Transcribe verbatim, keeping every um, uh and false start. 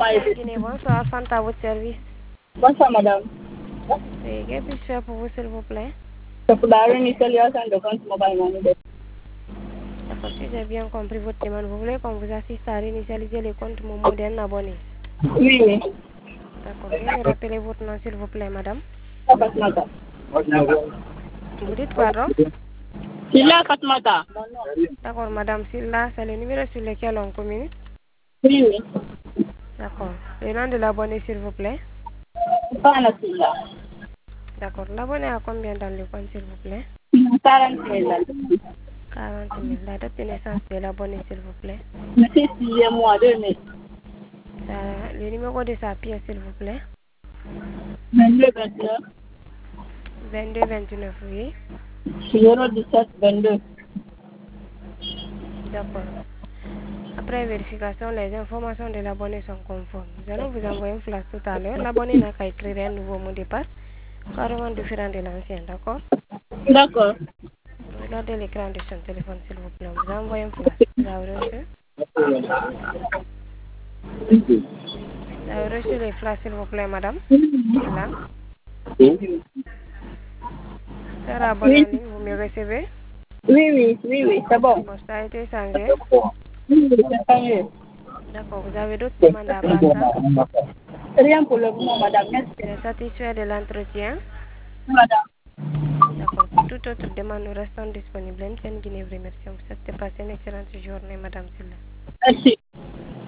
Guinée, bonsoir, Fanta, à votre service. Bonsoir, madame. Oui, que puis-je faire pour vous, s'il vous plaît? C'est pour la réinitialisation de compte mobile money. D'accord, si j'ai bien compris votre demande, vous voulez qu'on vous assiste à réinitialiser les comptes Momo d'un abonné? Oui, oui. D'accord, veuillez me rappeler votre nom, s'il vous plaît, madame. Fatmata. Vous dites pardon? Silla Fatmata. D'accord, madame Silla, c'est le numéro sur lequel on communique? Oui, oui. D'accord. Le nom de l'abonné, s'il vous plaît? Fana Silla. D'accord, l'abonné a combien dans le compte, s'il vous plaît? quarante mille. quarante mille. La date de naissance de l'abonné, s'il vous plaît? Le sixième mois deux mille. Ça- le numéro de sa pièce, s'il vous plaît? vingt-deux vingt-neuf. vingt-deux vingt-neuf, oui. zéro dix-sept vingt-deux. D'accord. Après vérification, les informations de l'abonné sont conformes. Nous allons vous envoyer une flash tout à l'heure. L'abonné n'a qu'à écrire un nouveau mot de passe, carrément différent de l'ancien, d'accord? D'accord. Regardez l'écran de son téléphone, s'il vous plaît. On vous envoie une flash. Vous avez reçu? Vous avez reçu les flashs, s'il vous plaît, madame? C'est là. Sœur abonnée Oui, en ligne, vous me recevez? oui, oui, oui, oui, c'est bon. D'accord, ça a été changé. Oui, oui, c'est pas mieux. D'accord, vous avez d'autres demandes à part ça? Rien pour le moment, madame. Merci. Vous êtes satisfait de l'entretien? Madame. D'accord. Pour toute autre demande, nous restons disponibles. N T N Guinée vous remercie. Vous souhaite de passer une excellente journée, madame Silla. Merci.